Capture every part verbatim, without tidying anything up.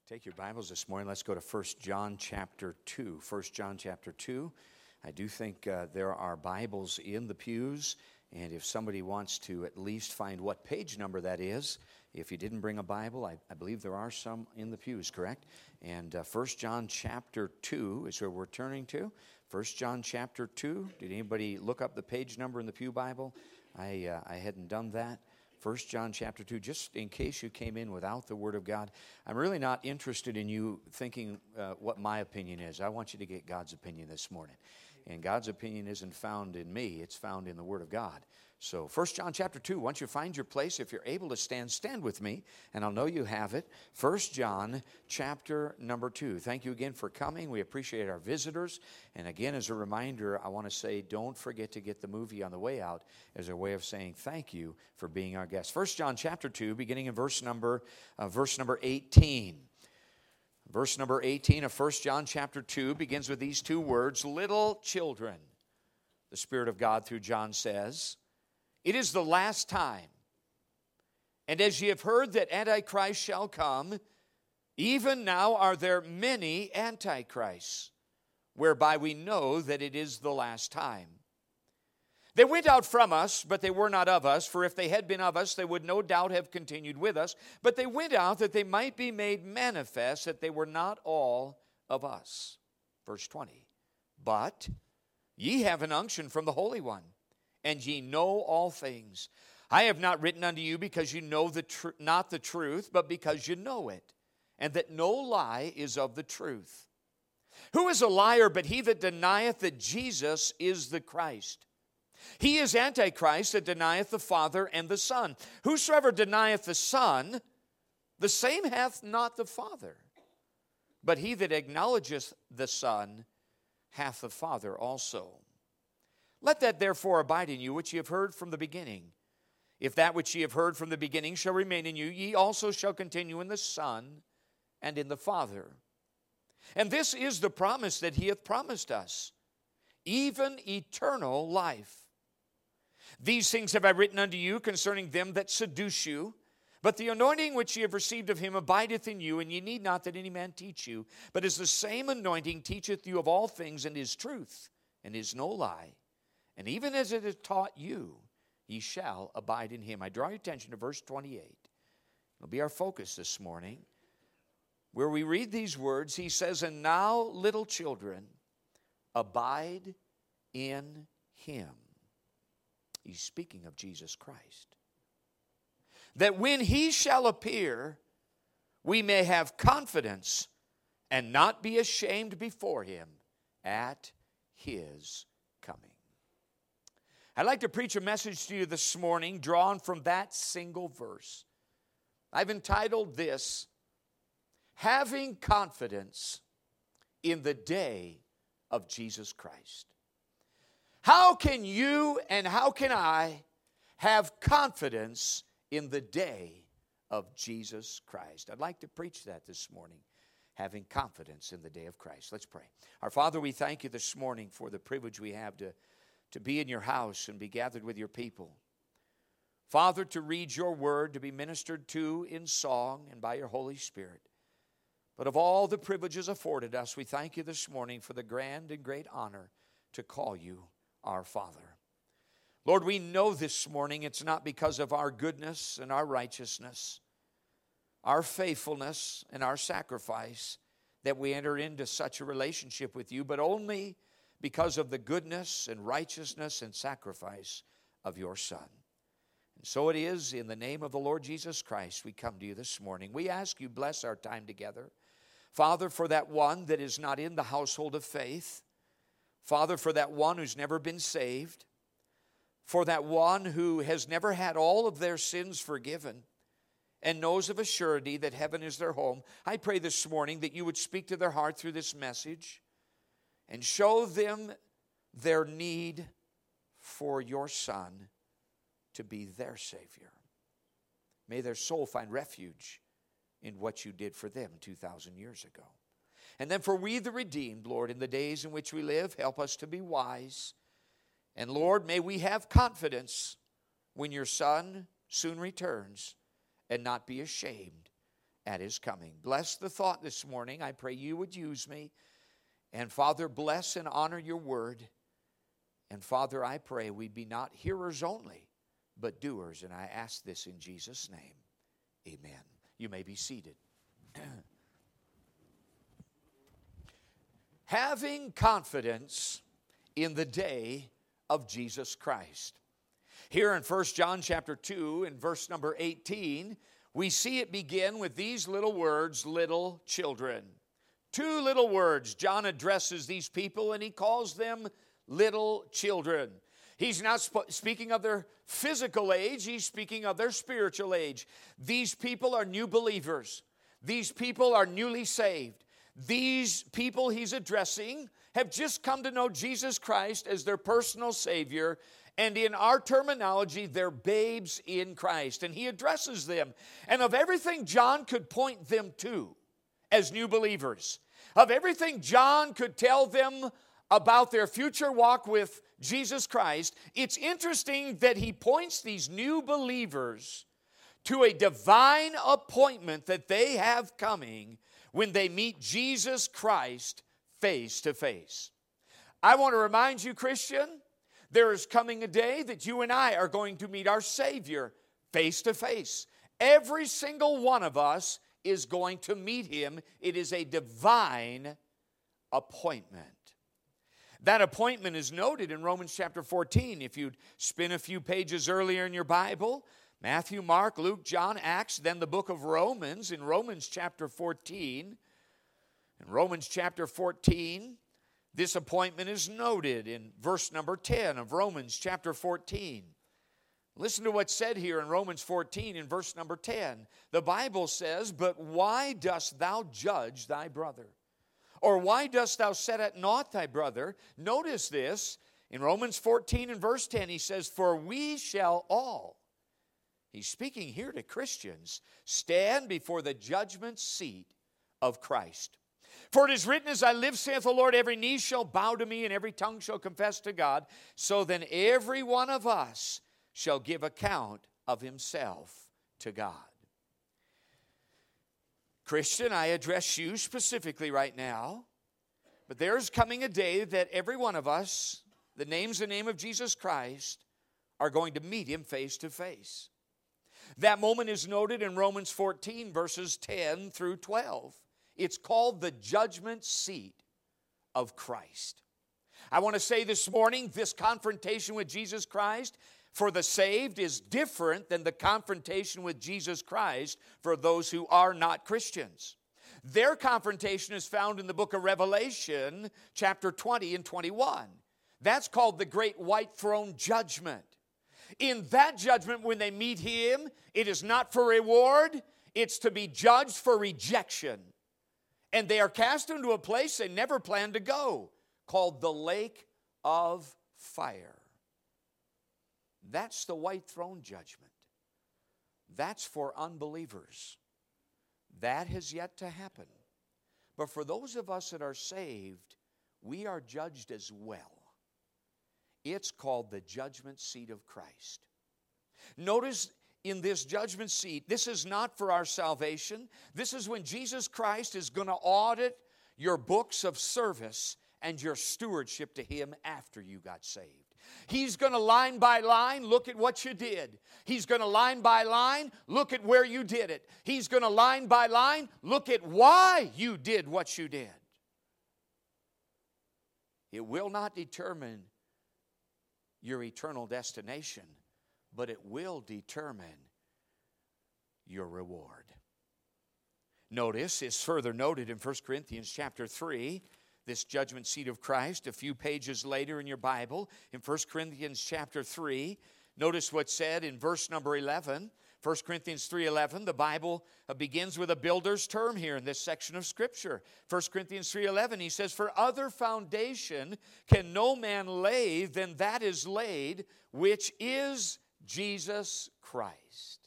Take your Bibles this morning. Let's go to First John chapter two. First John chapter two. I do think uh, there are Bibles in the pews, and if somebody wants to at least find what page number that is, if you didn't bring a Bible, I, I believe there are some in the pews, correct? And uh, First John chapter two is where we're turning to. First John chapter two. Did anybody look up the page number in the pew Bible? I uh, I hadn't done that. First John chapter two, just in case you came in without the Word of God. I'm really not interested in you thinking uh, what my opinion is. I want you to get God's opinion this morning. And God's opinion isn't found in me, it's found in the Word of God. So First John chapter two, once you find your place, if you're able to stand, stand with me, and I'll know you have it. First John chapter number two. Thank you again for coming. We appreciate our visitors. And again, as a reminder, I want to say don't forget to get the movie on the way out as a way of saying thank you for being our guest. First John chapter two, beginning in verse number, uh, verse number eighteen. Verse number eighteen of First John chapter two begins with these two words, little children. The Spirit of God through John says, it is the last time. And as ye have heard that Antichrist shall come, even now are there many Antichrists, whereby we know that it is the last time. They went out from us, but they were not of us, for if they had been of us, they would no doubt have continued with us. But they went out that they might be made manifest that they were not all of us. Verse twenty, but ye have an unction from the Holy One, and ye know all things. I have not written unto you because you know the tr- not the truth, but because you know it, and that no lie is of the truth. Who is a liar but he that denieth that Jesus is the Christ? He is Antichrist that denieth the Father and the Son. Whosoever denieth the Son, the same hath not the Father. But he that acknowledgeth the Son hath the Father also. Let that therefore abide in you which ye have heard from the beginning. If that which ye have heard from the beginning shall remain in you, ye also shall continue in the Son and in the Father. And this is the promise that he hath promised us, even eternal life. These things have I written unto you concerning them that seduce you. But the anointing which ye have received of him abideth in you, and ye need not that any man teach you. But as the same anointing teacheth you of all things, and is truth, and is no lie. And even as it is taught you, ye shall abide in him. I draw your attention to verse twenty-eight. It'll be our focus this morning. Where we read these words, he says, and now, little children, abide in him. He's speaking of Jesus Christ. That when he shall appear, we may have confidence and not be ashamed before him at his coming. I'd like to preach a message to you this morning drawn from that single verse. I've entitled this, Having Confidence in the Day of Jesus Christ. How can you and how can I have confidence in the day of Jesus Christ? I'd like to preach that this morning, having confidence in the day of Christ. Let's pray. Our Father, we thank you this morning for the privilege we have to, to be in your house and be gathered with your people. Father, to read your word, to be ministered to in song and by your Holy Spirit. But of all the privileges afforded us, we thank you this morning for the grand and great honor to call you our Father. Lord, we know this morning it's not because of our goodness and our righteousness, our faithfulness and our sacrifice that we enter into such a relationship with you, but only because of the goodness and righteousness and sacrifice of your Son. And so it is, in the name of the Lord Jesus Christ, we come to you this morning. We ask you bless our time together. Father, for that one that is not in the household of faith, Father, for that one who's never been saved, for that one who has never had all of their sins forgiven and knows of a surety that heaven is their home, I pray this morning that you would speak to their heart through this message and show them their need for your Son to be their Savior. May their soul find refuge in what you did for them two thousand years ago. And then for we the redeemed, Lord, in the days in which we live, help us to be wise. And Lord, may we have confidence when your Son soon returns and not be ashamed at His coming. Bless the thought this morning. I pray You would use me. And Father, bless and honor Your word. And Father, I pray we'd be not hearers only, but doers. And I ask this in Jesus' name. Amen. You may be seated. Having confidence in the day of Jesus Christ. Here in First John chapter two, in verse number eighteen, we see it begin with these little words, little children. Two little words. John addresses these people and he calls them little children. He's not sp- speaking of their physical age, he's speaking of their spiritual age. These people are new believers. These people are newly saved. These people he's addressing have just come to know Jesus Christ as their personal Savior, and in our terminology, they're babes in Christ. And he addresses them. And of everything John could point them to as new believers, of everything John could tell them about their future walk with Jesus Christ, it's interesting that he points these new believers to a divine appointment that they have coming when they meet Jesus Christ face to face. I want to remind you, Christian, there is coming a day that you and I are going to meet our Savior face to face. Every single one of us is going to meet Him. It is a divine appointment. That appointment is noted in Romans chapter fourteen. If you'd spin a few pages earlier in your Bible, Matthew, Mark, Luke, John, Acts, then the book of Romans. In Romans chapter fourteen, in Romans chapter fourteen, this appointment is noted in verse number ten of Romans chapter fourteen. Listen to what's said here in Romans fourteen in verse number ten. The Bible says, "But why dost thou judge thy brother? Or why dost thou set at naught thy brother?" Notice this, in Romans fourteen and verse ten, he says, "For we shall all," he's speaking here to Christians, "stand before the judgment seat of Christ. For it is written, as I live, saith the Lord, every knee shall bow to me, and every tongue shall confess to God. So then every one of us shall give account of himself to God." Christian, I address you specifically right now, but there's coming a day that every one of us, the name's the name of Jesus Christ, are going to meet Him face to face. That moment is noted in Romans fourteen, verses ten through twelve. It's called the judgment seat of Christ. I want to say this morning, this confrontation with Jesus Christ for the saved is different than the confrontation with Jesus Christ for those who are not Christians. Their confrontation is found in the book of Revelation, chapter twenty and twenty-one. That's called the great white throne judgment. In that judgment, when they meet Him, it is not for reward, it's to be judged for rejection. And they are cast into a place they never planned to go, called the lake of fire. That's the white throne judgment. That's for unbelievers. That has yet to happen. But for those of us that are saved, we are judged as well. It's called the judgment seat of Christ. Notice in this judgment seat, this is not for our salvation. This is when Jesus Christ is going to audit your books of service and your stewardship to Him after you got saved. He's going to line by line look at what you did. He's going to line by line look at where you did it. He's going to line by line look at why you did what you did. It will not determine your eternal destination, but it will determine your reward. Notice, it's further noted in First Corinthians chapter three, this judgment seat of Christ, a few pages later in your Bible, in First Corinthians chapter three. Notice what's said in verse number eleven. First Corinthians three eleven, the Bible begins with a builder's term here in this section of Scripture. First Corinthians three eleven, he says, "For other foundation can no man lay than that is laid, which is Jesus Christ."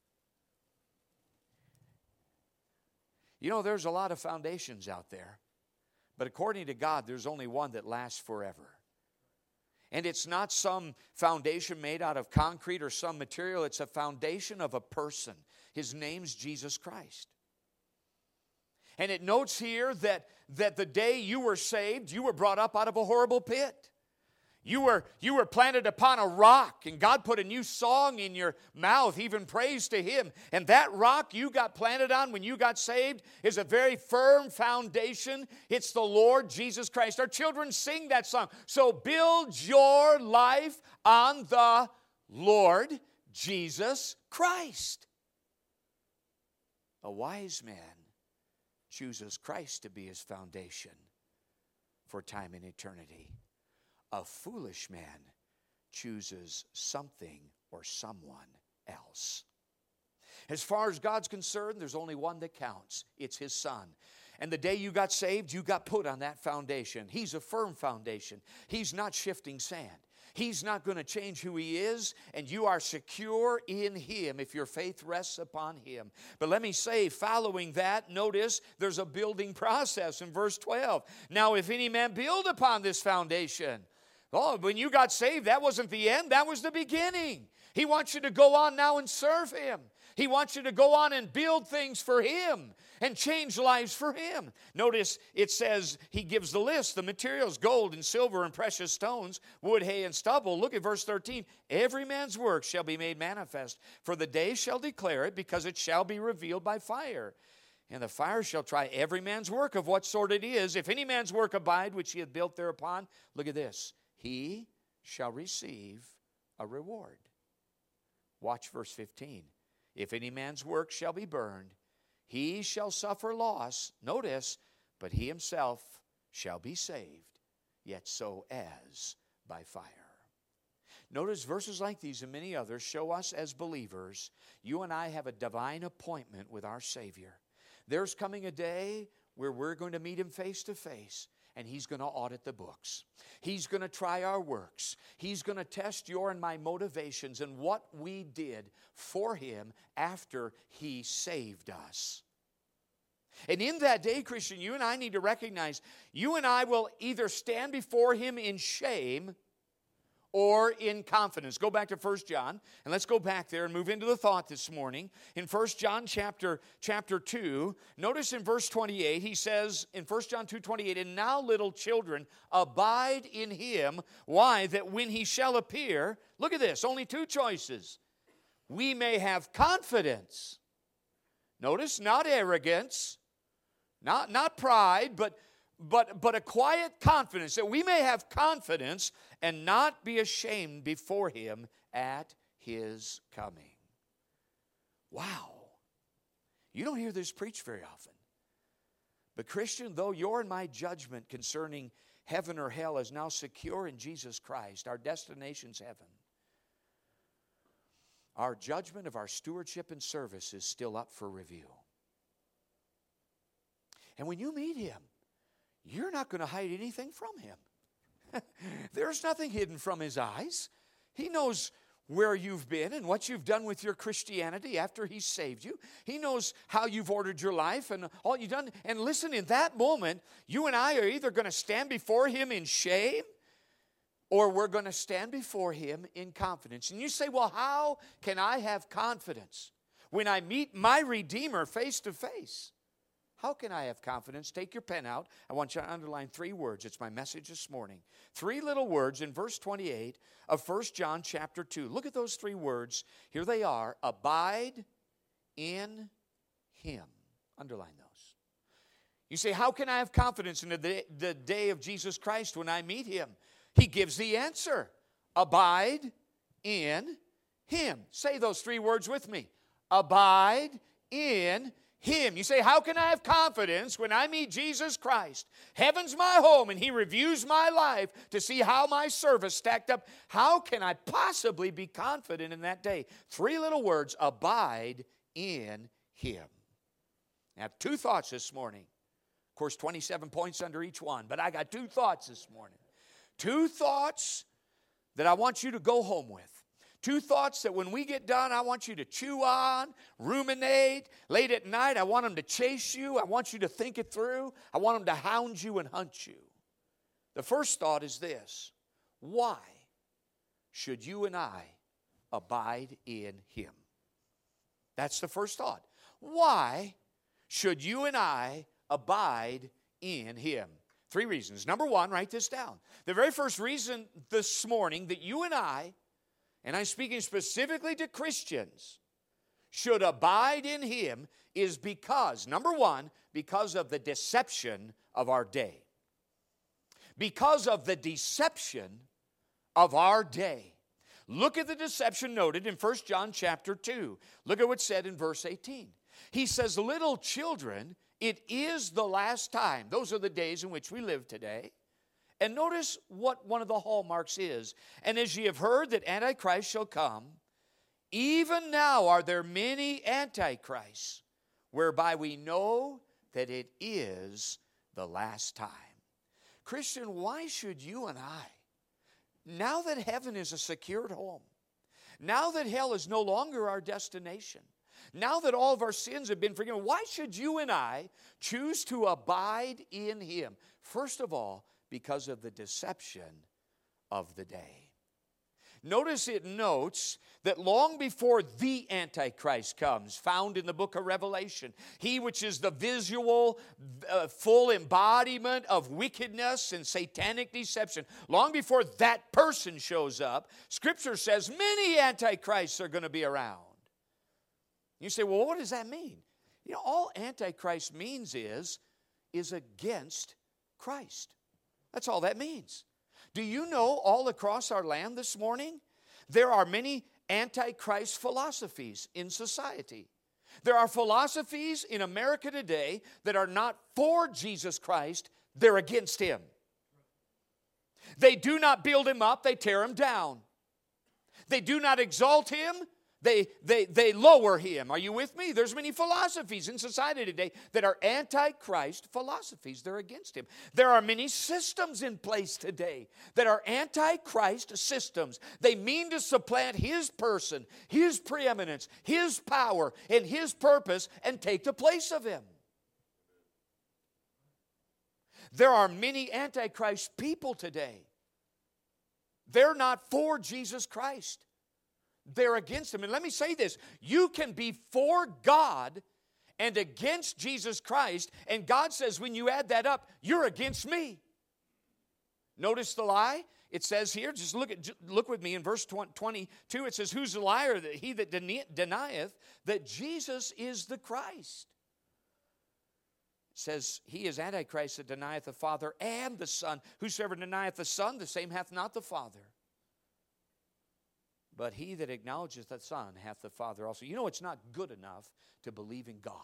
You know, there's a lot of foundations out there, but according to God, there's only one that lasts forever. And it's not some foundation made out of concrete or some material. It's a foundation of a person. His name's Jesus Christ. And it notes here that, that the day you were saved, you were brought up out of a horrible pit. You were, you were planted upon a rock, and God put a new song in your mouth, even praise to Him. And that rock you got planted on when you got saved is a very firm foundation. It's the Lord Jesus Christ. Our children sing that song. So build your life on the Lord Jesus Christ. A wise man chooses Christ to be his foundation for time and eternity. A foolish man chooses something or someone else. As far as God's concerned, there's only one that counts. It's His Son. And the day you got saved, you got put on that foundation. He's a firm foundation. He's not shifting sand. He's not going to change who He is, and you are secure in Him if your faith rests upon Him. But let me say, following that, notice there's a building process in verse twelve. Now, if any man build upon this foundation. Oh, when you got saved, that wasn't the end, that was the beginning. He wants you to go on now and serve Him. He wants you to go on and build things for Him and change lives for Him. Notice it says He gives the list, the materials, gold and silver and precious stones, wood, hay, and stubble. Look at verse thirteen. Every man's work shall be made manifest, for the day shall declare it, because it shall be revealed by fire. And the fire shall try every man's work of what sort it is. If any man's work abide, which he hath built thereupon, look at this, he shall receive a reward. Watch verse fifteen. If any man's work shall be burned, he shall suffer loss, notice, but he himself shall be saved, yet so as by fire. Notice verses like these and many others show us as believers, you and I have a divine appointment with our Savior. There's coming a day where we're going to meet Him face to face. And He's going to audit the books. He's going to try our works. He's going to test your and my motivations and what we did for Him after He saved us. And in that day, Christian, you and I need to recognize you and I will either stand before Him in shame or in confidence. Go back to First John, and let's go back there and move into the thought this morning. In First John chapter, chapter two, notice in verse twenty-eight, he says in First John two twenty-eight, and now little children, abide in Him. Why? That when He shall appear, look at this, only two choices. We may have confidence. Notice, not arrogance, not, not pride, but But, but a quiet confidence, that we may have confidence and not be ashamed before Him at His coming. Wow. You don't hear this preached very often. But Christian, though your and my judgment concerning heaven or hell is now secure in Jesus Christ, our destination's heaven, our judgment of our stewardship and service is still up for review. And when you meet Him, you're not going to hide anything from Him. There's nothing hidden from His eyes. He knows where you've been and what you've done with your Christianity after He saved you. He knows how you've ordered your life and all you've done. And listen, in that moment, you and I are either going to stand before Him in shame or we're going to stand before Him in confidence. And you say, well, how can I have confidence when I meet my Redeemer face to face? How can I have confidence? Take your pen out. I want you to underline three words. It's my message this morning. Three little words in verse twenty-eight of First John chapter two. Look at those three words. Here they are. Abide in Him. Underline those. You say, how can I have confidence in the day, the day of Jesus Christ when I meet Him? He gives the answer. Abide in Him. Say those three words with me. Abide in Him. Him. You say, how can I have confidence when I meet Jesus Christ? Heaven's my home and He reviews my life to see how my service stacked up. How can I possibly be confident in that day? Three little words, abide in Him. I have two thoughts this morning. Of course, twenty-seven points under each one, but I got two thoughts this morning. Two thoughts that I want you to go home with. Two thoughts that when we get done, I want you to chew on, ruminate. Late at night, I want them to chase you. I want you to think it through. I want them to hound you and hunt you. The first thought is this. Why should you and I abide in Him? That's the first thought. Why should you and I abide in Him. Three reasons. Number one, write this down. The very first reason this morning that you and I, and I'm speaking specifically to Christians, should abide in Him is because, number one, because of the deception of our day. Because of the deception of our day. Look at the deception noted in First John chapter two. Look at what's said in verse eighteen. He says, little children, it is the last time. Those are the days in which we live today. And notice what one of the hallmarks is. And as ye have heard that Antichrist shall come, even now are there many antichrists, whereby we know that it is the last time. Christian, why should you and I, now that heaven is a secured home, now that hell is no longer our destination, now that all of our sins have been forgiven, why should you and I choose to abide in Him? First of all, because of the deception of the day. Notice it notes that long before the Antichrist comes, found in the book of Revelation, he which is the visual, uh, full embodiment of wickedness and satanic deception, long before that person shows up, Scripture says many Antichrists are going to be around. You say, well, what does that mean? You know, all Antichrist means is, is against Christ. That's all that means. Do you know all across our land this morning, there are many Antichrist philosophies in society. There are philosophies in America today that are not for Jesus Christ, they're against Him. They do not build Him up, they tear Him down. They do not exalt Him, They, they, they lower Him. Are you with me? There's many philosophies in society today that are anti-Christ philosophies. They're against Him. There are many systems in place today that are anti-Christ systems. They mean to supplant His person, His preeminence, His power, and His purpose and take the place of Him. There are many anti-Christ people today. They're not for Jesus Christ. They're against Him. And let me say this. You can be for God and against Jesus Christ, and God says when you add that up, you're against me. Notice the lie? It says here, just look at look with me in verse twenty-two, it says, who's the liar? He that denieth that Jesus is the Christ. It says, he is Antichrist that denieth the Father and the Son. Whosoever denieth the Son, the same hath not the Father. But he that acknowledgeth the Son hath the Father also. You know, it's not good enough to believe in God.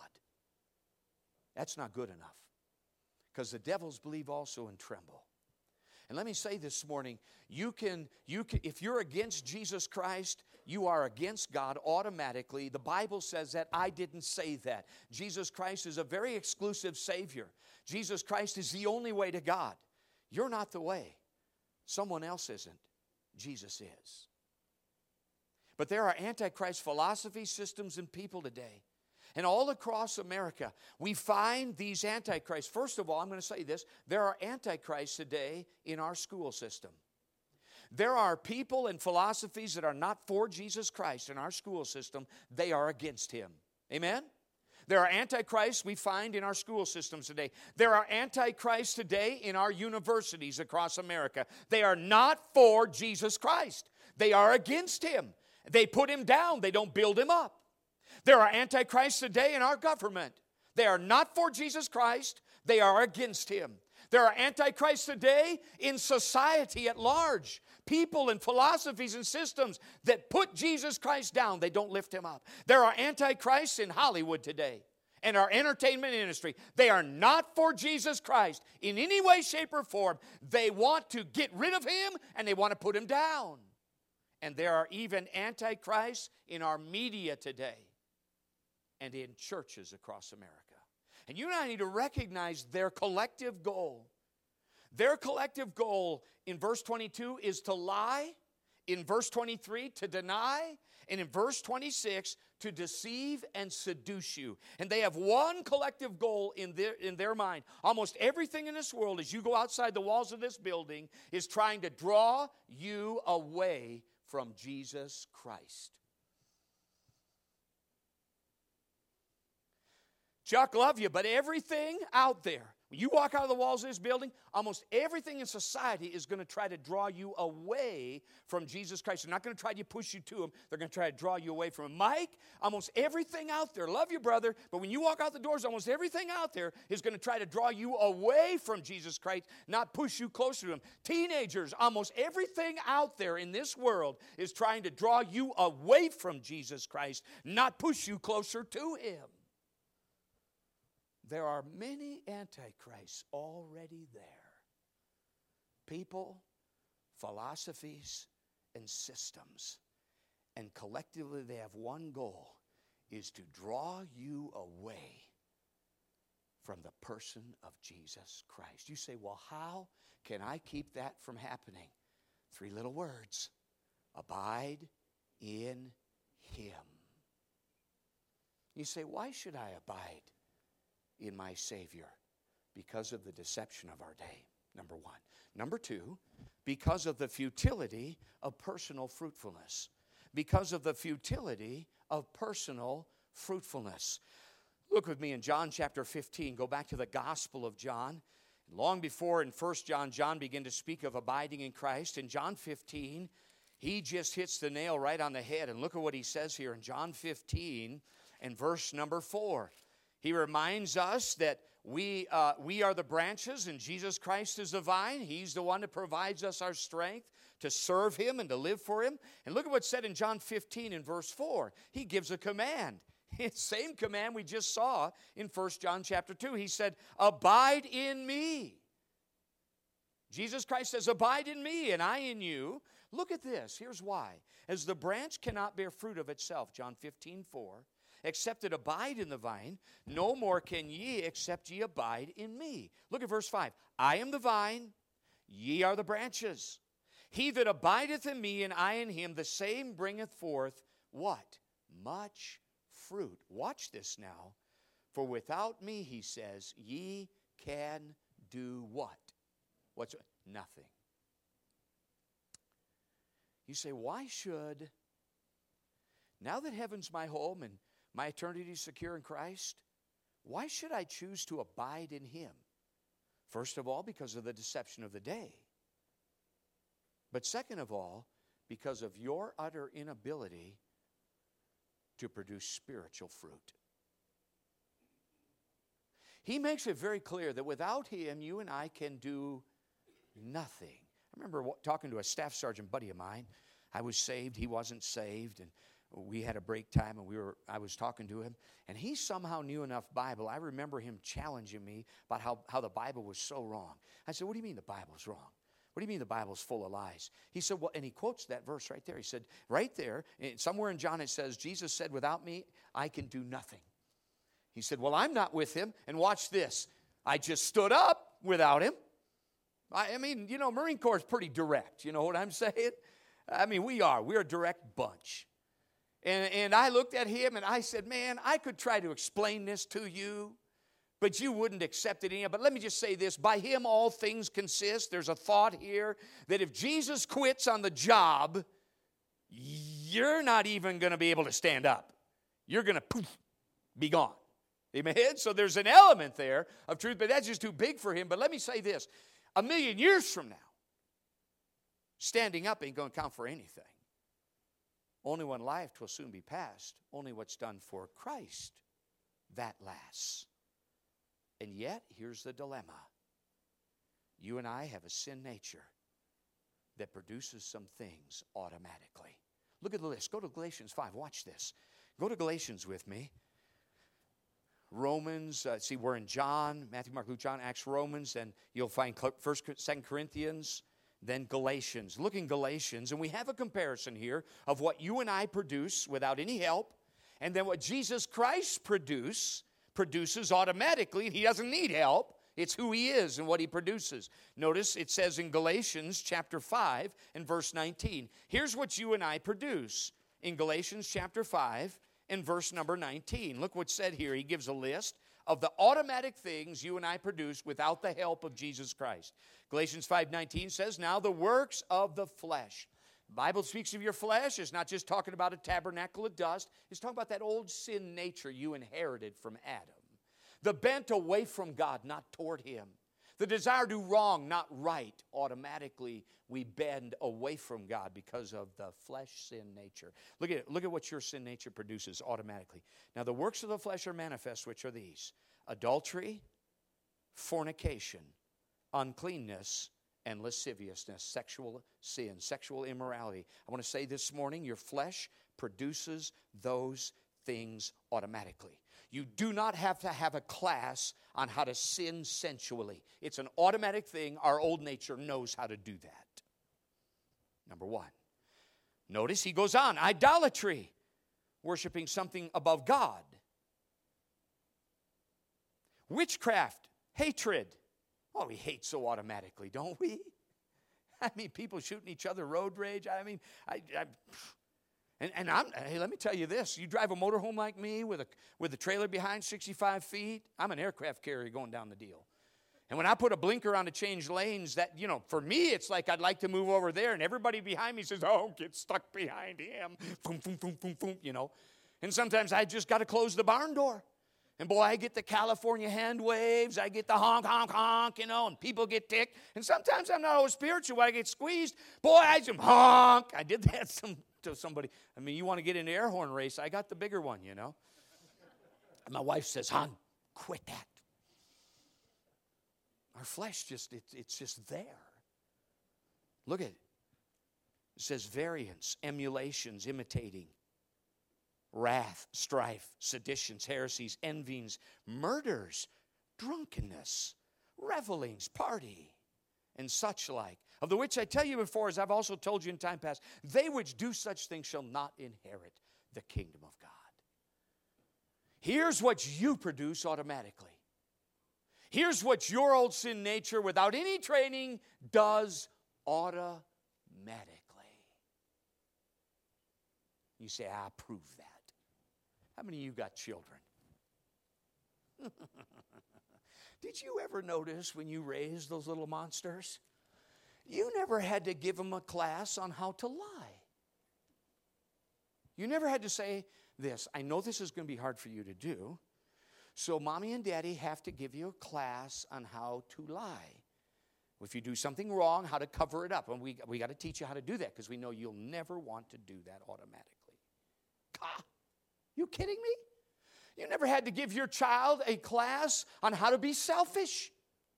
That's not good enough. Because the devils believe also and tremble. And let me say this morning, you can, you can, if you're against Jesus Christ, you are against God automatically. The Bible says that. I didn't say that. Jesus Christ is a very exclusive Savior. Jesus Christ is the only way to God. You're not the way. Someone else isn't. Jesus is. But there are antichrist philosophies, systems, and people today. And all across America, we find these antichrists. First of all, I'm going to say this. There are antichrists today in our school system. There are people and philosophies that are not for Jesus Christ in our school system. They are against Him. Amen? There are antichrists we find in our school systems today. There are antichrists today in our universities across America. They are not for Jesus Christ. They are against Him. They put Him down. They don't build Him up. There are antichrists today in our government. They are not for Jesus Christ. They are against Him. There are antichrists today in society at large. People and philosophies and systems that put Jesus Christ down. They don't lift Him up. There are antichrists in Hollywood today and our entertainment industry. They are not for Jesus Christ in any way, shape, or form. They want to get rid of Him and they want to put Him down. And there are even antichrists in our media today and in churches across America. And you and I need to recognize their collective goal. Their collective goal in verse twenty-two is to lie, in verse twenty-three to deny, and in verse twenty-six to deceive and seduce you. And they have one collective goal in their, in their mind. Almost everything in this world, as you go outside the walls of this building, is trying to draw you away from Jesus Christ. Chuck, love you, but everything out there, when you walk out of the walls of this building, almost everything in society is going to try to draw you away from Jesus Christ. They're not going to try to push you to Him. They're going to try to draw you away from Him. Mike, almost everything out there, love you, brother, but when you walk out the doors, almost everything out there is going to try to draw you away from Jesus Christ, not push you closer to Him. Teenagers, almost everything out there in this world is trying to draw you away from Jesus Christ, not push you closer to Him. There are many antichrists already there. People, philosophies, and systems. And collectively they have one goal, is to draw you away from the person of Jesus Christ. You say, well, how can I keep that from happening? Three little words. Abide in Him. You say, why should I abide in my Savior? Because of the deception of our day, number one. Number two, because of the futility of personal fruitfulness. Because of the futility of personal fruitfulness. Look with me in John chapter fifteen. Go back to the Gospel of John. Long before in First John, John began to speak of abiding in Christ. In John fifteen, he just hits the nail right on the head. And look at what he says here in John fifteen and verse number four. He reminds us that we, uh, we are the branches and Jesus Christ is the vine. He's the one that provides us our strength to serve Him and to live for Him. And look at what's said in John fifteen in verse four. He gives a command. Same command we just saw in First John chapter two. He said, abide in me. Jesus Christ says, abide in me and I in you. Look at this. Here's why. As the branch cannot bear fruit of itself, John fifteen four, except it abide in the vine, no more can ye except ye abide in me. Look at verse five. I am the vine, ye are the branches. He that abideth in me and I in him, the same bringeth forth what? Much fruit. Watch this now. For without me, he says, ye can do what? What's nothing. You say, why should, now that heaven's my home and my eternity is secure in Christ, why should I choose to abide in Him? First of all, because of the deception of the day. But second of all, because of your utter inability to produce spiritual fruit. He makes it very clear that without Him, you and I can do nothing. I remember talking to a staff sergeant buddy of mine. I was saved, he wasn't saved, and we had a break time, and we were. I was talking to him, and he somehow knew enough Bible. I remember him challenging me about how, how the Bible was so wrong. I said, what do you mean the Bible's wrong? What do you mean the Bible's full of lies? He said, well, and he quotes that verse right there. He said, right there, somewhere in John it says, Jesus said, without me, I can do nothing. He said, well, I'm not with Him, and watch this. I just stood up without Him. I, I mean, you know, Marine Corps is pretty direct. You know what I'm saying? I mean, we are. We're a direct bunch. And, and I looked at him and I said, man, I could try to explain this to you, but you wouldn't accept it anyhow. But let me just say this. By Him all things consist. There's a thought here that if Jesus quits on the job, you're not even going to be able to stand up. You're going to poof, be gone. Amen? So there's an element there of truth, but that's just too big for Him. But let me say this. A million years from now, standing up ain't going to count for anything. Only one life will soon be past. Only what's done for Christ, that lasts. And yet, here's the dilemma. You and I have a sin nature that produces some things automatically. Look at the list. Go to Galatians five. Watch this. Go to Galatians with me. Romans, uh, see, we're in John, Matthew, Mark, Luke, John, Acts, Romans, then you'll find First, Second Corinthians, then Galatians. Look in Galatians, and we have a comparison here of what you and I produce without any help, and then what Jesus Christ produce, produces automatically, and He doesn't need help. It's who He is and what He produces. Notice it says in Galatians chapter five and verse nineteen. Here's what you and I produce in Galatians chapter five and verse number nineteen. Look what's said here. He gives a list of the automatic things you and I produce without the help of Jesus Christ. Galatians five nineteen says, now the works of the flesh. The Bible speaks of your flesh. It's not just talking about a tabernacle of dust. It's talking about that old sin nature you inherited from Adam. The bent away from God, not toward Him. The desire to do wrong, not right. Automatically, we bend away from God because of the flesh sin nature. Look at it. Look at what your sin nature produces automatically. Now, the works of the flesh are manifest, which are these: adultery, fornication, uncleanness, and lasciviousness, sexual sin, sexual immorality. I want to say this morning, your flesh produces those things automatically. You do not have to have a class on how to sin sensually. It's an automatic thing. Our old nature knows how to do that. Number one. Notice he goes on. Idolatry, worshiping something above God. Witchcraft, hatred. Oh, we hate so automatically, don't we? I mean, people shooting each other, road rage. I mean, I... I And, and I'm, hey, let me tell you this. You drive a motorhome like me with a, with a trailer behind sixty-five feet, I'm an aircraft carrier going down the deal. And when I put a blinker on to change lanes, that, you know, for me, it's like I'd like to move over there, and everybody behind me says, oh, get stuck behind him. Boom, boom, boom, boom, boom, you know. And sometimes I just got to close the barn door. And boy, I get the California hand waves. I get the honk, honk, honk, you know, and people get ticked. And sometimes I'm not always spiritual. When I get squeezed, boy, I just honk. I did that some, to somebody. I mean, you want to get in the air horn race, I got the bigger one, you know. And my wife says, hon, quit that. Our flesh just, it, it's just there. Look at it. It says variance, emulations, imitating. Wrath, strife, seditions, heresies, envyings, murders, drunkenness, revelings, party, and such like. Of the which I tell you before, as I've also told you in time past, they which do such things shall not inherit the kingdom of God. Here's what you produce automatically. Here's what your old sin nature, without any training, does automatically. You say, I approve that. How many of you got children? Did you ever notice when you raised those little monsters? You never had to give them a class on how to lie. You never had to say this, I know this is going to be hard for you to do, so mommy and daddy have to give you a class on how to lie. If you do something wrong, how to cover it up. And we, we got to teach you how to do that because we know you'll never want to do that automatically. Ah, you kidding me? You never had to give your child a class on how to be selfish.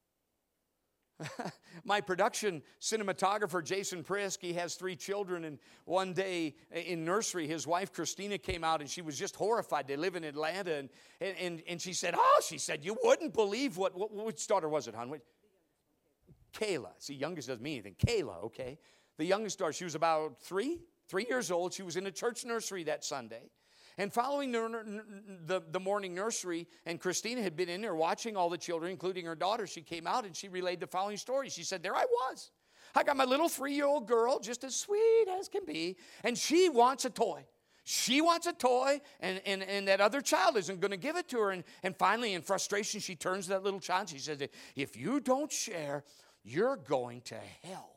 My production cinematographer, Jason Prisk, he has three children, and one day in nursery, his wife, Christina, came out, and she was just horrified. They live in Atlanta, and, and, and she said, oh, she said, you wouldn't believe what, what which daughter was it, hon? What? Kayla. See, youngest doesn't mean anything. Kayla, okay? The youngest daughter, she was about three, three years old. She was in a church nursery that Sunday. And following the, the, the morning nursery, and Christina had been in there watching all the children, including her daughter, she came out and she relayed the following story. She said, there I was. I got my little three-year-old girl, just as sweet as can be, and she wants a toy. She wants a toy, and, and, and that other child isn't going to give it to her. And, and finally, in frustration, she turns to that little child and she says, if you don't share, you're going to hell.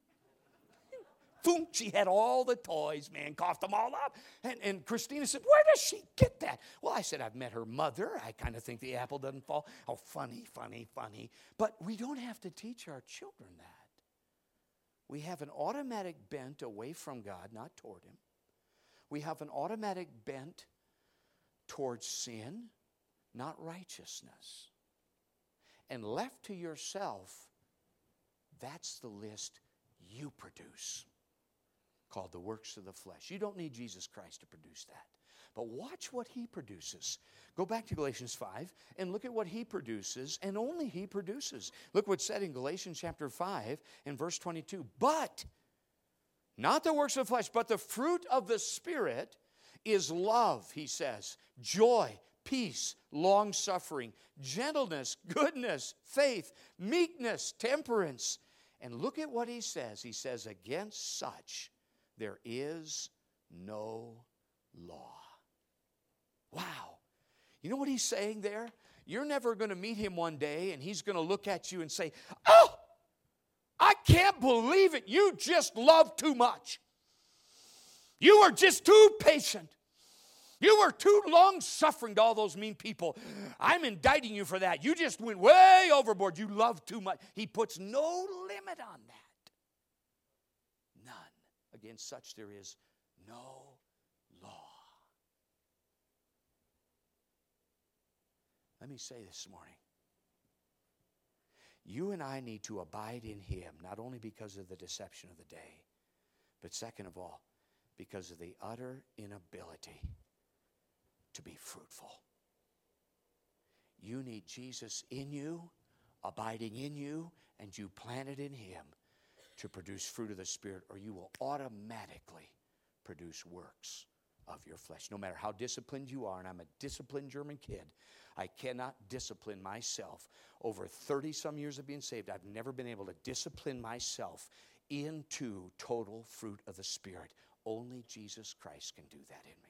Boom, she had all the toys, man, coughed them all up. And, and Christina said, where does she get that? Well, I said, I've met her mother. I kind of think the apple doesn't fall. Oh, funny, funny, funny. But we don't have to teach our children that. We have an automatic bent away from God, not toward Him. We have an automatic bent towards sin, not righteousness. And left to yourself, that's the list you produce, called the works of the flesh. You don't need Jesus Christ to produce that. But watch what He produces. Go back to Galatians five and look at what He produces, and only He produces. Look what's said in Galatians chapter five and verse twenty-two. But, not the works of the flesh, but the fruit of the Spirit is love, he says, joy, peace, long-suffering, gentleness, goodness, faith, meekness, temperance. And look at what he says. He says, against such there is no law. Wow. You know what he's saying there? You're never going to meet him one day and he's going to look at you and say, oh, I can't believe it. You just love too much. You are just too patient. You were too long-suffering to all those mean people. I'm indicting you for that. You just went way overboard. You loved too much. He puts no limit on that. None. Against such there is no law. Let me say this morning. You and I need to abide in Him, not only because of the deception of the day, but second of all, because of the utter inability to be fruitful. You need Jesus in you, abiding in you, and you planted in Him to produce fruit of the Spirit, or you will automatically produce works of your flesh. No matter how disciplined you are, and I'm a disciplined German kid, I cannot discipline myself. Over thirty-some years of being saved, I've never been able to discipline myself into total fruit of the Spirit. Only Jesus Christ can do that in me.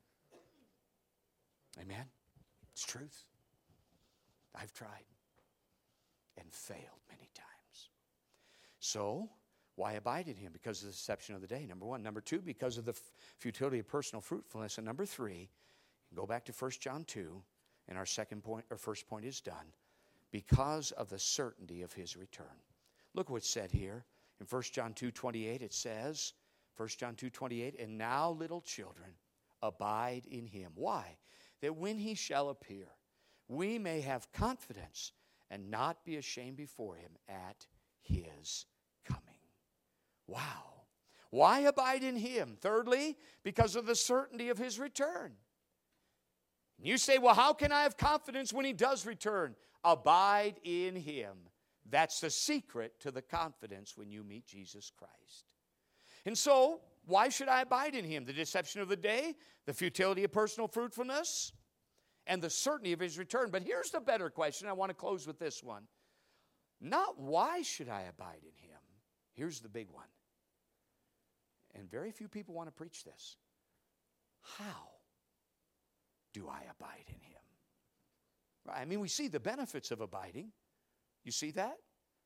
Amen? It's truth. I've tried and failed many times. So, why abide in Him? Because of the deception of the day, number one. Number two, because of the futility of personal fruitfulness. And number three, go back to First John two, and our second point, or first point is done. Because of the certainty of His return. Look what's said here. In First John two twenty-eight, it says, First John two twenty-eight, and now, little children, abide in Him. Why? That when He shall appear, we may have confidence and not be ashamed before Him at His coming. Wow. Why abide in Him? Thirdly, because of the certainty of His return. You say, well, how can I have confidence when He does return? Abide in Him. That's the secret to the confidence when you meet Jesus Christ. And so, why should I abide in Him? The deception of the day, the futility of personal fruitfulness, and the certainty of His return. But here's the better question. I want to close with this one. Not why should I abide in Him? Here's the big one. And very few people want to preach this. How do I abide in Him? I mean, we see the benefits of abiding. You see that?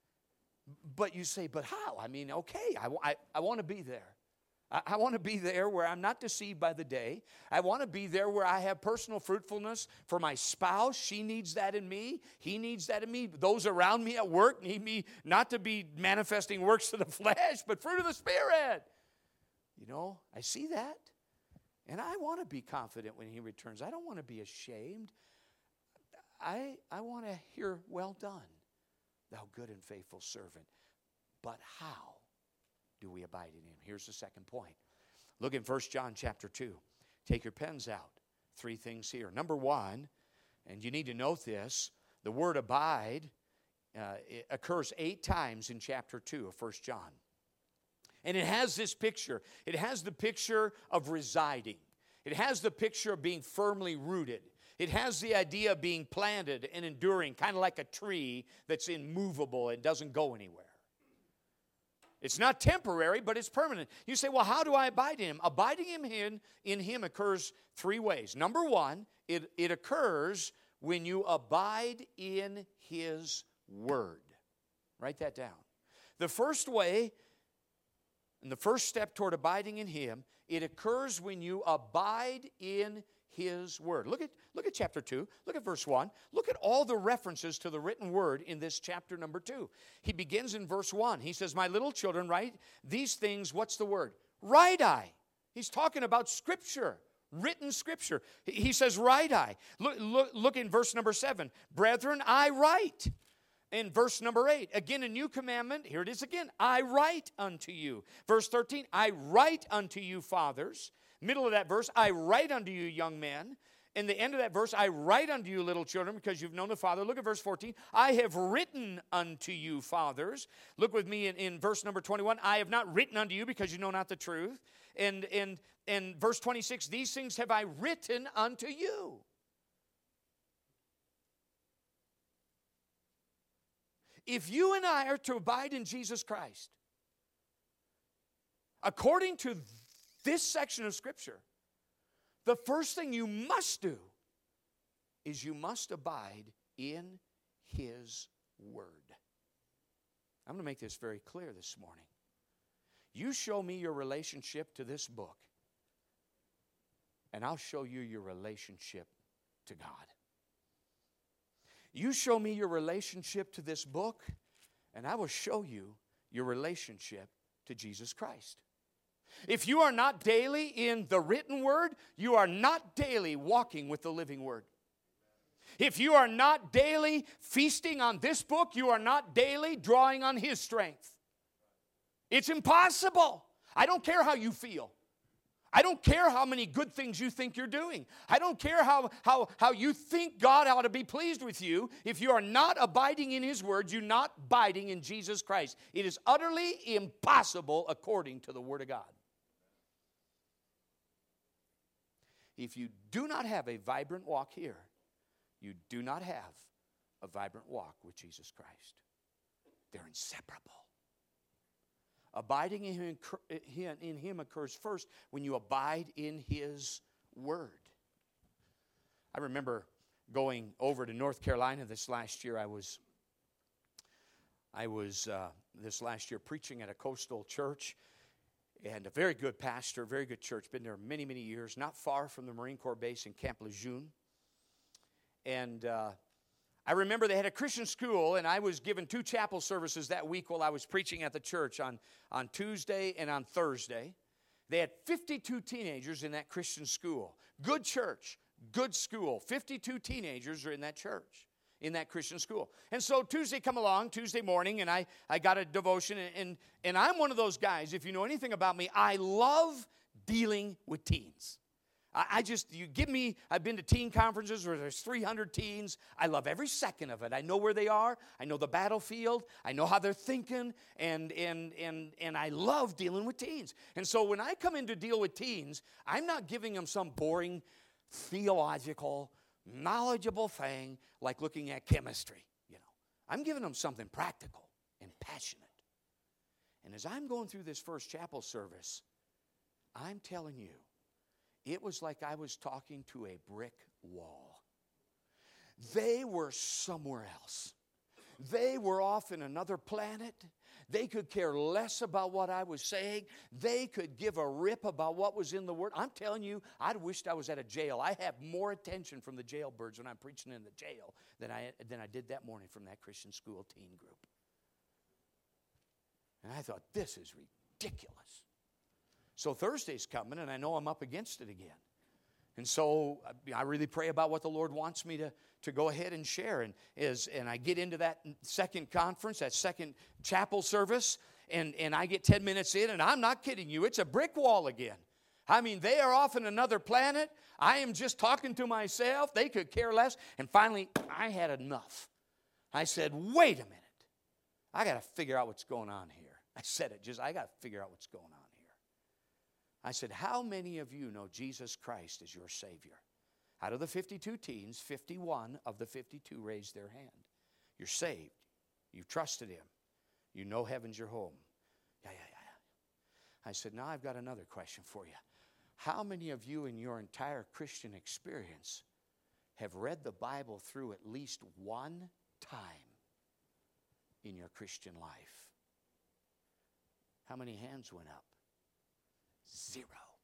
But you say, but how? I mean, okay, I, I, I want to be there. I, I want to be there where I'm not deceived by the day. I want to be there where I have personal fruitfulness for my spouse. She needs that in me. He needs that in me. Those around me at work need me not to be manifesting works of the flesh, but fruit of the Spirit. You know, I see that. And I want to be confident when He returns. I don't want to be ashamed. I, I want to hear, well done, thou good and faithful servant. But how do we abide in Him? Here's the second point. Look in First John chapter two. Take your pens out. Three things here. Number one, and you need to note this, the word abide uh, it occurs eight times in chapter two of First John. And it has this picture. It has the picture of residing. It has the picture of being firmly rooted. It has the idea of being planted and enduring, kind of like a tree that's immovable and doesn't go anywhere. It's not temporary, but it's permanent. You say, well, how do I abide in Him? Abiding in Him, in him occurs three ways. Number one, it, it occurs when you abide in His Word. Write that down. The first way, and the first step toward abiding in Him, it occurs when you abide in His Word. Look at, look at chapter two. Look at verse one. Look at all the references to the written Word in this chapter number two. He begins in verse one. He says, my little children, write these things, what's the word? Write I. He's talking about Scripture, written Scripture. He says, write I. Look, look, look in verse number seven. Brethren, I write. In verse number eight, again a new commandment. Here it is again. I write unto you. Verse thirteen, I write unto you, fathers. Middle of that verse, I write unto you, young men. In the end of that verse, I write unto you, little children, because you've known the Father. Look at verse fourteen. I have written unto you, fathers. Look with me in, in verse number twenty-one. I have not written unto you because you know not the truth. And, and, and verse twenty-six, these things have I written unto you. If you and I are to abide in Jesus Christ, according to this section of Scripture, the first thing you must do is you must abide in His Word. I'm going to make this very clear this morning. You show me your relationship to this book, and I'll show you your relationship to God. You show me your relationship to this book, and I will show you your relationship to Jesus Christ. If you are not daily in the written word, you are not daily walking with the living word. If you are not daily feasting on this book, you are not daily drawing on His strength. It's impossible. I don't care how you feel. I don't care how many good things you think you're doing. I don't care how, how, how you think God ought to be pleased with you. If you are not abiding in His word, you're not abiding in Jesus Christ. It is utterly impossible according to the Word of God. If you do not have a vibrant walk here, you do not have a vibrant walk with Jesus Christ. They're inseparable. Abiding in him, in him occurs first when you abide in His Word. I remember going over to North Carolina this last year. I was, I was uh, this last year preaching at a coastal church, and a very good pastor, very good church. Been there many, many years, not far from the Marine Corps base in Camp Lejeune. And uh, I remember they had a Christian school, and I was given two chapel services that week while I was preaching at the church on, on Tuesday and on Thursday. They had fifty-two teenagers in that Christian school. Good church, good school. fifty-two teenagers are in that church, in that Christian school. And so Tuesday come along, Tuesday morning, and I, I got a devotion, and, and, and I'm one of those guys, if you know anything about me, I love dealing with teens. I just, you give me, I've been to teen conferences where there's three hundred teens. I love every second of it. I know where they are. I know the battlefield. I know how they're thinking. And, and, and, and I love dealing with teens. And so when I come in to deal with teens, I'm not giving them some boring, theological, knowledgeable thing like looking at chemistry. You know, I'm giving them something practical and passionate. And as I'm going through this first chapel service, I'm telling you, it was like I was talking to a brick wall. They were somewhere else. They were off in another planet. They could care less about what I was saying. They could give a rip about what was in the Word. I'm telling you, I'd wished I was at a jail. I have more attention from the jailbirds when I'm preaching in the jail than I, than I did that morning from that Christian school teen group. And I thought, this is ridiculous. So Thursday's coming, and I know I'm up against it again. And so I really pray about what the Lord wants me to, to go ahead and share. And, is, and I get into that second conference, that second chapel service, and, and I get ten minutes in, and I'm not kidding you, it's a brick wall again. I mean, they are off on another planet. I am just talking to myself. They could care less. And finally, I had enough. I said, wait a minute. I got to figure out what's going on here. I said it just, I got to figure out what's going on. I said, how many of you know Jesus Christ as your Savior? Out of the fifty-two teens, fifty-one of the fifty-two raised their hand. You're saved. You've trusted Him. You know heaven's your home. Yeah, yeah, yeah, yeah. I said, now I've got another question for you. How many of you in your entire Christian experience have read the Bible through at least one time in your Christian life? How many hands went up? Zero.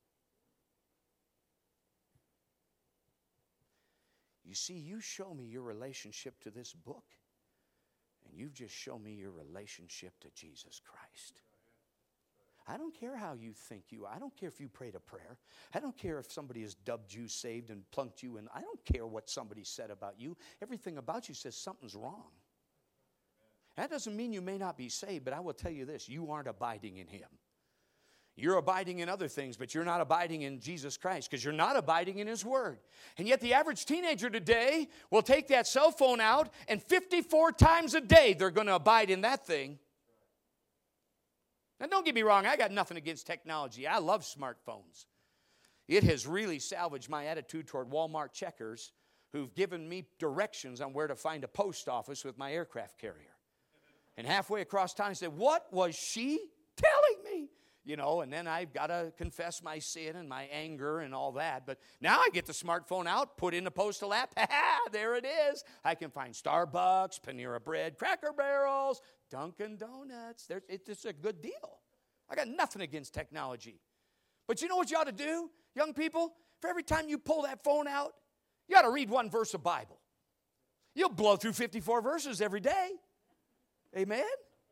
You see, you show me your relationship to this book, and you've just shown me your relationship to Jesus Christ. I don't care how you think you are. I don't care if you prayed a prayer. I don't care if somebody has dubbed you saved and plunked you in. I don't care what somebody said about you. Everything about you says something's wrong. That doesn't mean you may not be saved, but I will tell you this, you aren't abiding in Him. You're abiding in other things, but you're not abiding in Jesus Christ because you're not abiding in His Word. And yet the average teenager today will take that cell phone out, and fifty-four times a day they're going to abide in that thing. Now, don't get me wrong, I got nothing against technology. I love smartphones. It has really salvaged my attitude toward Walmart checkers who've given me directions on where to find a post office with my aircraft carrier. And halfway across town, I said, what was she telling me? You know, and then I've got to confess my sin and my anger and all that. But now I get the smartphone out, put in the postal app. Ha-ha, there it is. I can find Starbucks, Panera Bread, Cracker Barrels, Dunkin' Donuts. There's, it's a good deal. I got nothing against technology. But you know what you ought to do, young people? For every time you pull that phone out, you got to read one verse of Bible. You'll blow through fifty-four verses every day. Amen?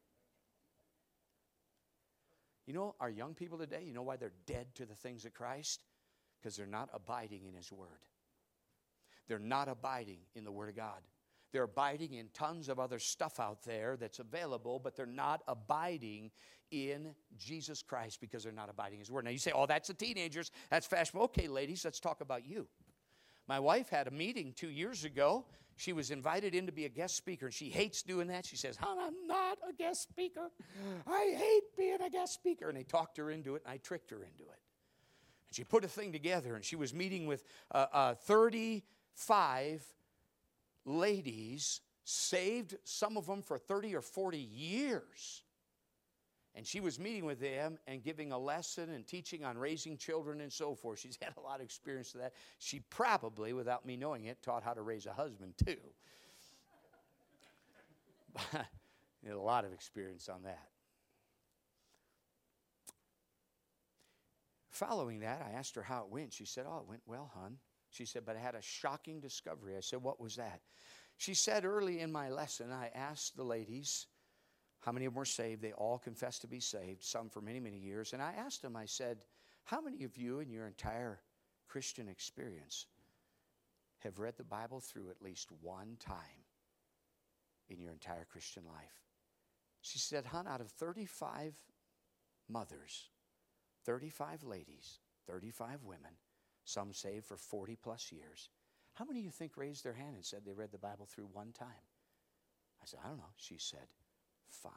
You know, our young people today, you know why they're dead to the things of Christ? Because they're not abiding in His Word. They're not abiding in the Word of God. They're abiding in tons of other stuff out there that's available, but they're not abiding in Jesus Christ because they're not abiding in His Word. Now you say, oh, that's the teenagers. That's fashionable. Okay, ladies, let's talk about you. My wife had a meeting two years ago. She was invited in to be a guest speaker, and she hates doing that. She says, hon, I'm not a guest speaker. I hate being a guest speaker. And they talked her into it, and I tricked her into it. And she put a thing together, and she was meeting with uh, uh, thirty-five ladies, saved, some of them for thirty or forty years. And she was meeting with them and giving a lesson and teaching on raising children and so forth. She's had a lot of experience with that. She probably, without me knowing it, taught how to raise a husband too. A lot of experience on that. Following that, I asked her how it went. She said, oh, it went well, hon. She said, but I had a shocking discovery. I said, what was that? She said, early in my lesson, I asked the ladies how many of them were saved. They all confessed to be saved, some for many, many years. And I asked them, I said, how many of you in your entire Christian experience have read the Bible through at least one time in your entire Christian life? She said, hon, out of thirty-five mothers, thirty-five ladies, thirty-five women, some saved for forty plus years, how many of you think raised their hand and said they read the Bible through one time? I said, I don't know. She said, five.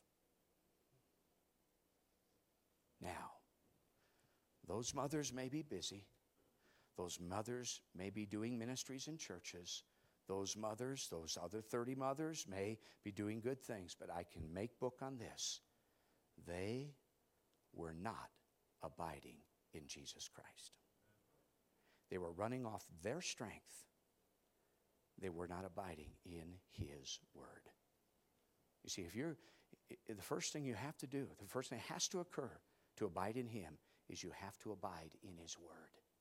Now, those mothers may be busy. Those mothers may be doing ministries in churches. Those mothers, those other thirty mothers may be doing good things, but I can make book on this. They were not abiding in Jesus Christ. They were running off their strength. They were not abiding in His Word. You see, if you're, the first thing you have to do, the first thing that has to occur to abide in Him is you have to abide in His Word.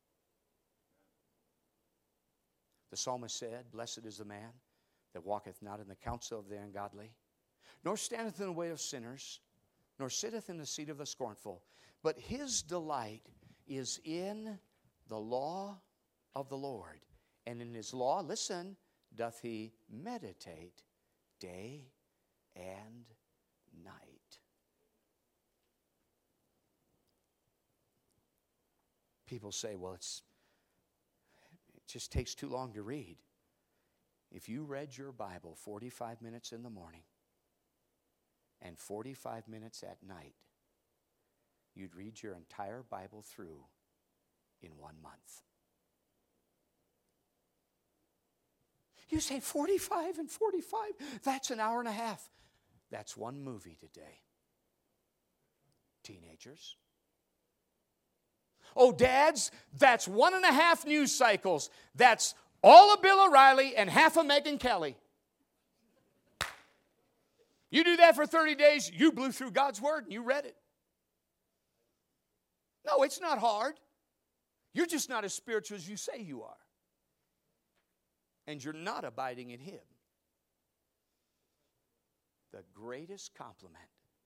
The psalmist said, blessed is the man that walketh not in the counsel of the ungodly, nor standeth in the way of sinners, nor sitteth in the seat of the scornful, but his delight is in the law of the Lord. And in His law, listen, doth he meditate day and night. People say, well, it's it just takes too long to read. If you read your Bible forty-five minutes in the morning and forty-five minutes at night, you'd read your entire Bible through in one month. You say forty-five and forty-five, that's an hour and a half. That's one movie today. Teenagers. Oh, dads, that's one and a half news cycles. That's all of Bill O'Reilly and half of Megyn Kelly. You do that for thirty days, you blew through God's Word and you read it. No, it's not hard. You're just not as spiritual as you say you are. And you're not abiding in Him. The greatest compliment,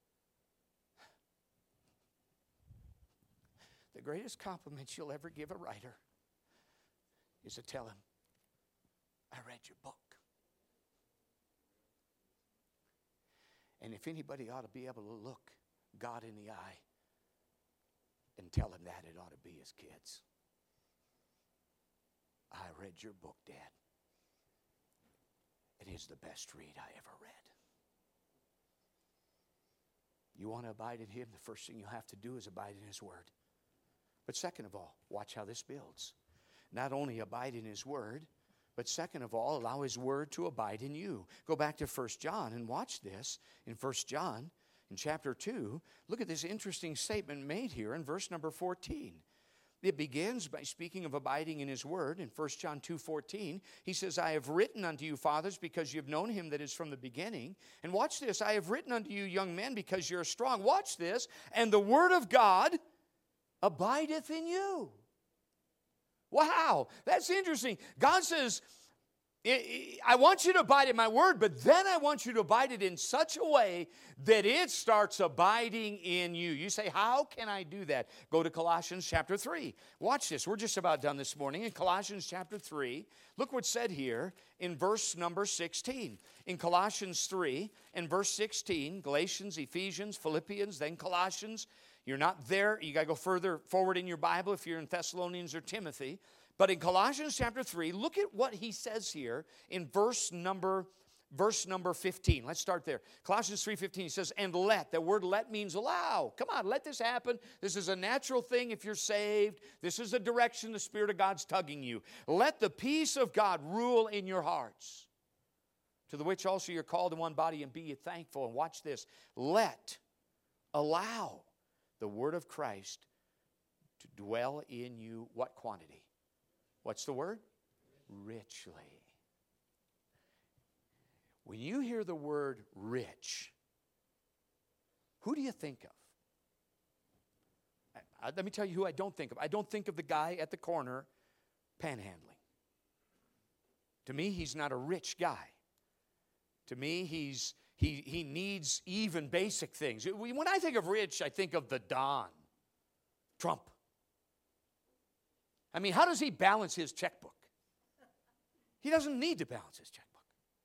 the greatest compliment you'll ever give a writer is to tell him, I read your book. And if anybody ought to be able to look God in the eye and tell him that, it ought to be his kids. I read your book, Dad. It is the best read I ever read. You want to abide in Him, the first thing you have to do is abide in His Word. But second of all, watch how this builds. Not only abide in His Word, but second of all, allow His Word to abide in you. Go back to First John and watch this. In First John, in chapter two, look at this interesting statement made here in verse number fourteen. It begins by speaking of abiding in His Word. In First John two fourteen, he says, I have written unto you, fathers, because you have known Him that is from the beginning. And watch this, I have written unto you, young men, because you're strong. Watch this, and the Word of God abideth in you. Wow, that's interesting. God says, I want you to abide in my word, but then I want you to abide it in such a way that it starts abiding in you. You say, how can I do that? Go to Colossians chapter three. Watch this. We're just about done this morning. In Colossians chapter three, look what's said here in verse number sixteen. In Colossians three and verse sixteen, Galatians, Ephesians, Philippians, then Colossians. You're not there. You got to go further forward in your Bible if you're in Thessalonians or Timothy. But in Colossians chapter three, look at what he says here in verse number, verse number fifteen. Let's start there. Colossians three fifteen, he says, and let. The word let means allow. Come on, let this happen. This is a natural thing if you're saved. This is the direction the Spirit of God's tugging you. Let the peace of God rule in your hearts, to the which also you're called in one body, and be ye thankful. And watch this. Let, allow the word of Christ to dwell in you. What quantity? What's the word? Richly. When you hear the word rich, who do you think of? I, I, let me tell you who I don't think of. I don't think of the guy at the corner panhandling. To me, he's not a rich guy. To me, he's he he needs even basic things. When I think of rich, I think of the Don, Trump. I mean, how does he balance his checkbook? He doesn't need to balance his checkbook.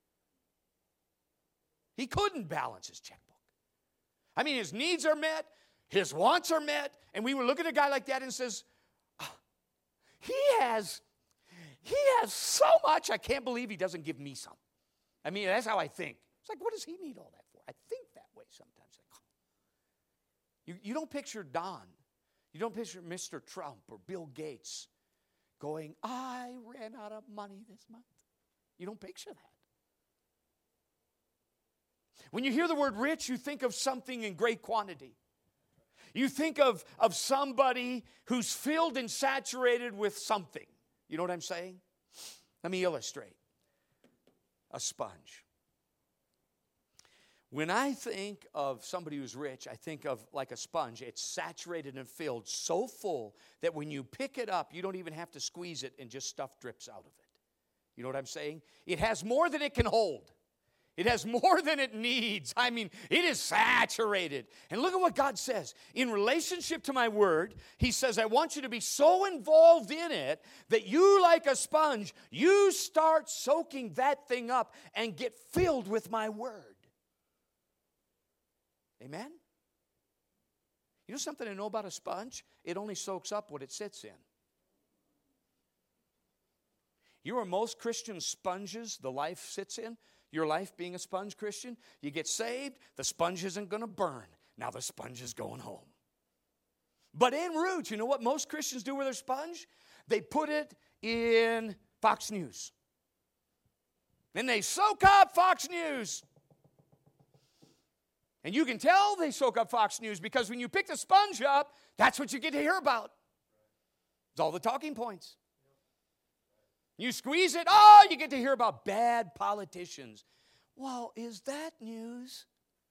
He couldn't balance his checkbook. I mean, his needs are met, his wants are met, and we would look at a guy like that and says, oh, he has, he has so much, I can't believe he doesn't give me some. I mean, that's how I think. It's like, what does he need all that for? I think that way sometimes. Like, oh. you, you don't picture Don. You don't picture Mister Trump or Bill Gates going, I ran out of money this month. You don't picture that. When you hear the word rich, you think of something in great quantity. You think of, of somebody who's filled and saturated with something. You know what I'm saying? Let me illustrate. A sponge. When I think of somebody who's rich, I think of like a sponge. It's saturated and filled so full that when you pick it up, you don't even have to squeeze it and just stuff drips out of it. You know what I'm saying? It has more than it can hold. It has more than it needs. I mean, it is saturated. And look at what God says. In relationship to my word, he says, I want you to be so involved in it that you, like a sponge, you start soaking that thing up and get filled with my word. Amen? You know something I know about a sponge? It only soaks up what it sits in. You know where most Christian sponges, the life sits in? Your life being a sponge Christian, you get saved, the sponge isn't going to burn. Now the sponge is going home. But en route, you know what most Christians do with their sponge? They put it in Fox News. Then they soak up Fox News. And you can tell they soak up Fox News because when you pick the sponge up, that's what you get to hear about. It's all the talking points. You squeeze it, oh, you get to hear about bad politicians. Well, is that news?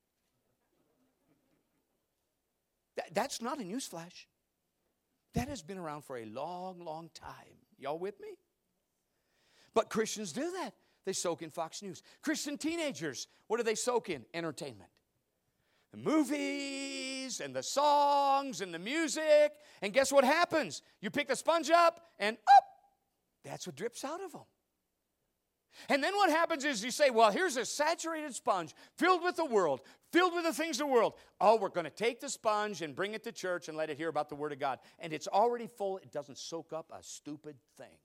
That, that's not a news flash. That has been around for a long, long time. Y'all with me? But Christians do that. They soak in Fox News. Christian teenagers, what do they soak in? Entertainment. The movies and the songs and the music. And guess what happens? You pick the sponge up and up. That's what drips out of them. And then what happens is you say, well, here's a saturated sponge filled with the world, filled with the things of the world. Oh, we're going to take the sponge and bring it to church and let it hear about the Word of God. And it's already full. It doesn't soak up a stupid thing.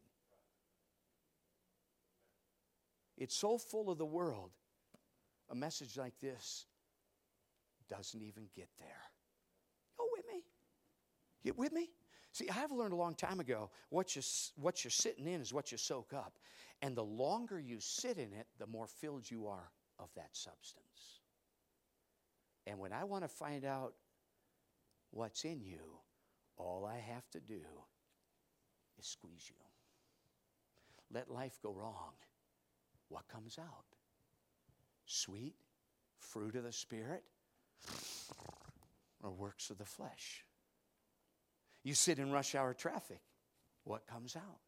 It's so full of the world, a message like this doesn't even get there. You with me? You with me? See, I've learned a long time ago, what, you, what you're sitting in is what you soak up. And the longer you sit in it, the more filled you are of that substance. And when I want to find out what's in you, all I have to do is squeeze you. Let life go wrong. What comes out? Sweet fruit of the Spirit or works of the flesh? You sit in rush hour traffic. what comes out.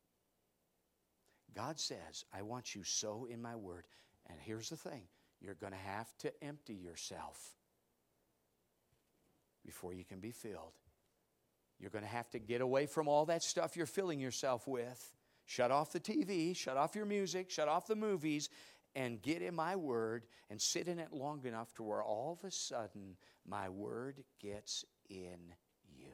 God says, I want you so in my word. And here's the thing, you're going to have to empty yourself before you can be filled. You're going to have to get away from all that stuff you're filling yourself with. Shut off the T V, shut off your music, shut off the movies, and get in my word and sit in it long enough to where all of a sudden my word gets in you.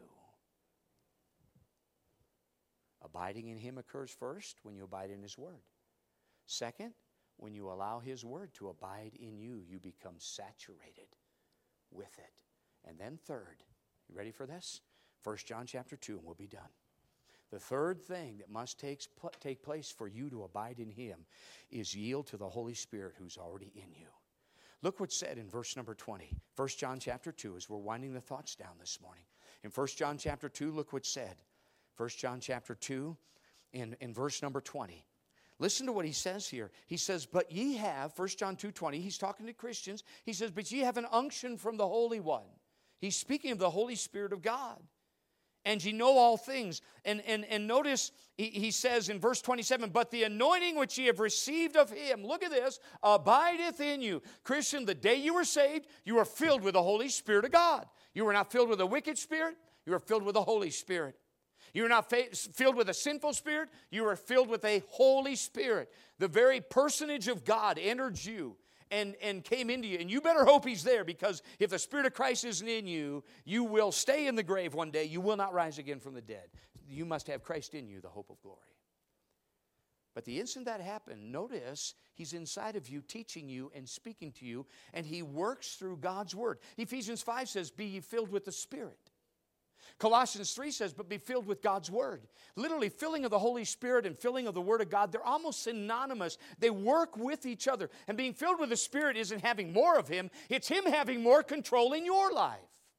Abiding in Him occurs first when you abide in His word. Second, when you allow His word to abide in you, you become saturated with it. And then third, you ready for this? First John chapter two, and we'll be done. The third thing that must take, take place for you to abide in Him is yield to the Holy Spirit who's already in you. Look what's said in verse number twenty. First John chapter two, as we're winding the thoughts down this morning. In First John chapter two, look what's said. First John chapter two, in, in verse number twenty. Listen to what he says here. He says, but ye have, First John two twenty, he's talking to Christians. He says, but ye have an unction from the Holy One. He's speaking of the Holy Spirit of God. And ye know all things. And, and, and notice he, he says in verse twenty-seven, but the anointing which ye have received of Him, look at this, abideth in you. Christian, the day you were saved, you were filled with the Holy Spirit of God. You were not filled with a wicked spirit. You were filled with the Holy Spirit. You were not fa- filled with a sinful spirit. You were filled with a Holy Spirit. The very personage of God entered you and, and came into you. And you better hope He's there, because if the Spirit of Christ isn't in you, you will stay in the grave one day. You will not rise again from the dead. You must have Christ in you, the hope of glory. But the instant that happened, notice He's inside of you, teaching you and speaking to you, and He works through God's Word. Ephesians five says, be ye filled with the Spirit. Colossians three says, but be filled with God's Word. Literally, filling of the Holy Spirit and filling of the Word of God, they're almost synonymous. They work with each other. And being filled with the Spirit isn't having more of Him. It's Him having more control in your life.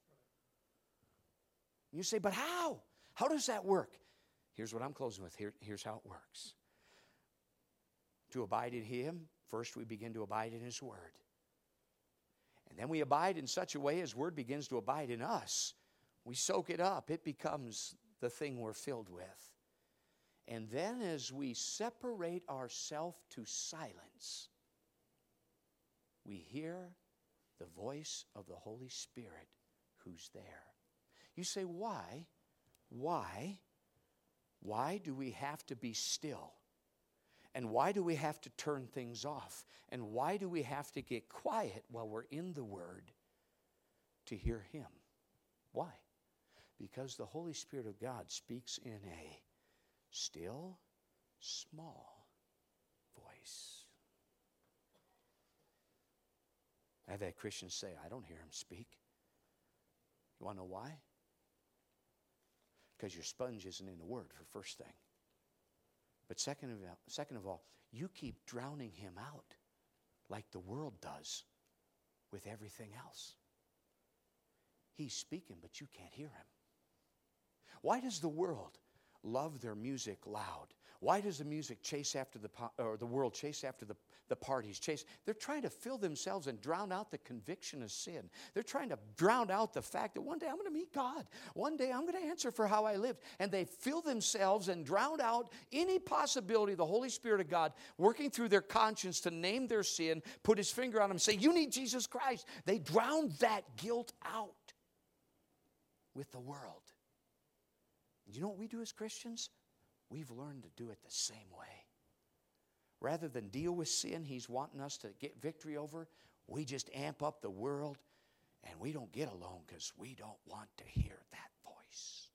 You say, but how? How does that work? Here's what I'm closing with. Here, here's how it works. To abide in Him, first we begin to abide in His Word. And then we abide in such a way His Word begins to abide in us. We soak it up. It becomes the thing we're filled with. And then as we separate ourselves to silence, we hear the voice of the Holy Spirit who's there. You say, why? Why? Why do we have to be still? And why do we have to turn things off? And why do we have to get quiet while we're in the Word to hear Him? Why? Because the Holy Spirit of God speaks in a still, small voice. I've had Christians say, I don't hear Him speak. You want to know why? Because your sponge isn't in the Word, for first thing. But second of all, second of all, you keep drowning Him out like the world does with everything else. He's speaking, but you can't hear Him. Why does the world love their music loud? Why does the music chase after the, or the world chase after the, the parties? Chase, they're trying to fill themselves and drown out the conviction of sin. They're trying to drown out the fact that one day I'm going to meet God. One day I'm going to answer for how I lived. And they fill themselves and drown out any possibility of the Holy Spirit of God working through their conscience to name their sin, put His finger on them, say, you need Jesus Christ. They drown that guilt out with the world. You know what we do as Christians? We've learned to do it the same way. Rather than deal with sin He's wanting us to get victory over, we just amp up the world, and we don't get alone because we don't want to hear that voice.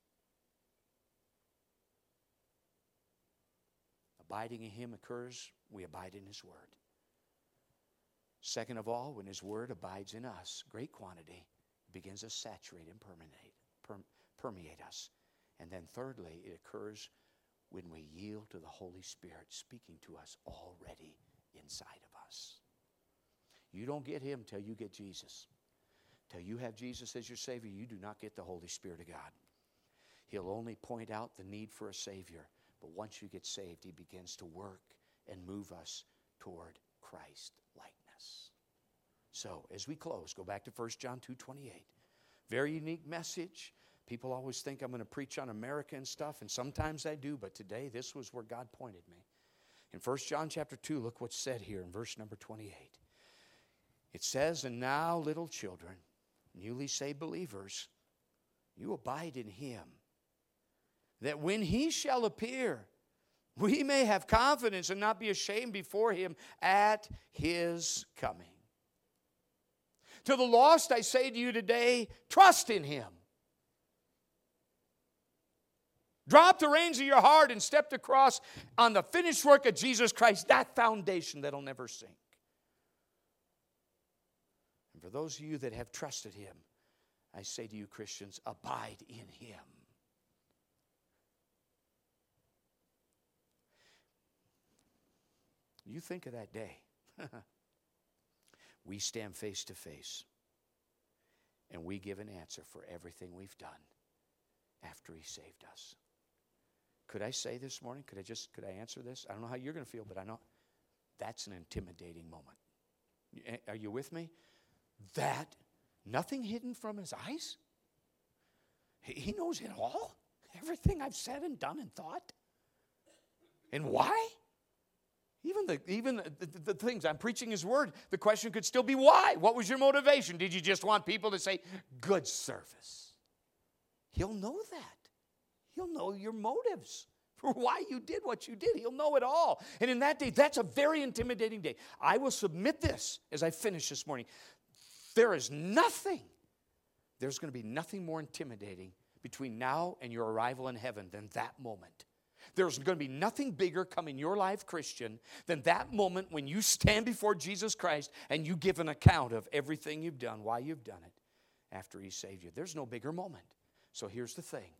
Abiding in Him occurs, we abide in His Word. Second of all, when His Word abides in us, great quantity, it begins to saturate and permeate, per, permeate us. And then thirdly, it occurs when we yield to the Holy Spirit speaking to us already inside of us. You don't get Him till you get Jesus. Till you have Jesus as your Savior, you do not get the Holy Spirit of God. He'll only point out the need for a Savior. But once you get saved, He begins to work and move us toward Christ likeness. So, as we close, go back to First John two twenty-eight. Very unique message. People always think I'm going to preach on America and stuff, and sometimes I do, but today this was where God pointed me. In First John chapter two, look what's said here in verse number twenty-eight. It says, "And now, little children, newly saved believers, you abide in Him, that when He shall appear, we may have confidence and not be ashamed before Him at His coming." To the lost, I say to you today, trust in Him. Drop the reins of your heart and step across on the finished work of Jesus Christ, that foundation that'll never sink. And for those of you that have trusted Him, I say to you, Christians, abide in Him. You think of that day. We stand face to face, and we give an answer for everything we've done after He saved us. Could I say this morning, could I just, could I answer this? I don't know how you're going to feel, but I know that's an intimidating moment. Are you with me? That, nothing hidden from His eyes? He knows it all? Everything I've said and done and thought? And why? Even the even the, the, the things, I'm preaching His word, the question could still be why? What was your motivation? Did you just want people to say, good service? He'll know that. He'll know your motives for why you did what you did. He'll know it all. And in that day, that's a very intimidating day. I will submit this as I finish this morning. There is nothing, there's going to be nothing more intimidating between now and your arrival in heaven than that moment. There's going to be nothing bigger come in your life, Christian, than that moment when you stand before Jesus Christ and you give an account of everything you've done, why you've done it, after He saved you. There's no bigger moment. So here's the thing.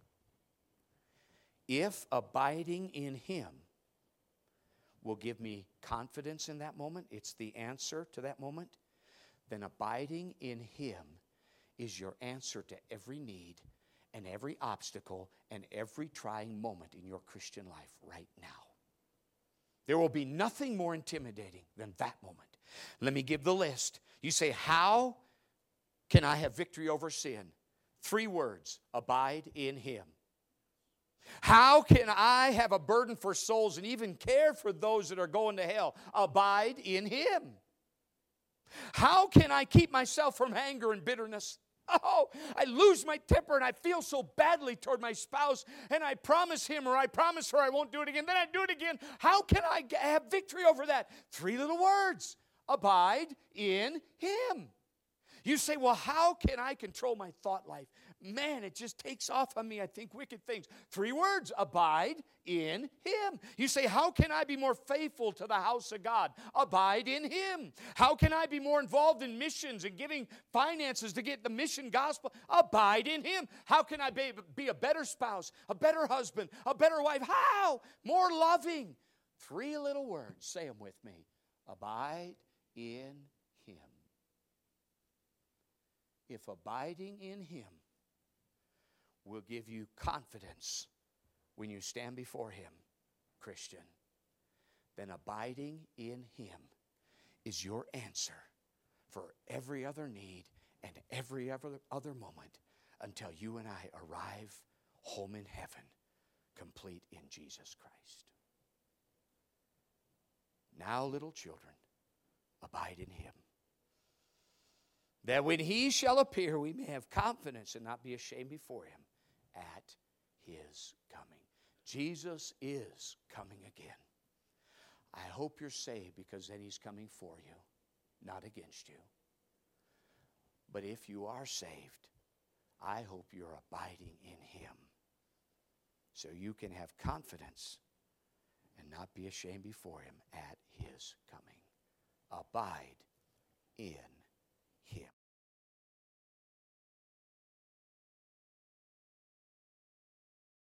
If abiding in Him will give me confidence in that moment, it's the answer to that moment, then abiding in Him is your answer to every need and every obstacle and every trying moment in your Christian life right now. There will be nothing more intimidating than that moment. Let me give the list. You say, how can I have victory over sin? Three words: abide in Him. How can I have a burden for souls and even care for those that are going to hell? Abide in Him. How can I keep myself from anger and bitterness? Oh, I lose my temper and I feel so badly toward my spouse, and I promise him or I promise her I won't do it again. Then I do it again. How can I have victory over that? Three little words: abide in Him. You say, well, how can I control my thought life? Man, it just takes off on me. I think wicked things. Three words: abide in Him. You say, how can I be more faithful to the house of God? Abide in Him. How can I be more involved in missions and giving finances to get the mission gospel? Abide in Him. How can I be, be a better spouse, a better husband, a better wife? How? More loving. Three little words. Say them with me. Abide in Him. If abiding in Him will give you confidence when you stand before Him, Christian, then abiding in Him is your answer for every other need and every other, other moment until you and I arrive home in heaven, complete in Jesus Christ. Now, little children, abide in Him, that when He shall appear, we may have confidence and not be ashamed before Him at His coming. Jesus is coming again. I hope you're saved, because then He's coming for you, not against you. But if you are saved, I hope you're abiding in Him, so you can have confidence and not be ashamed before Him at His coming. Abide in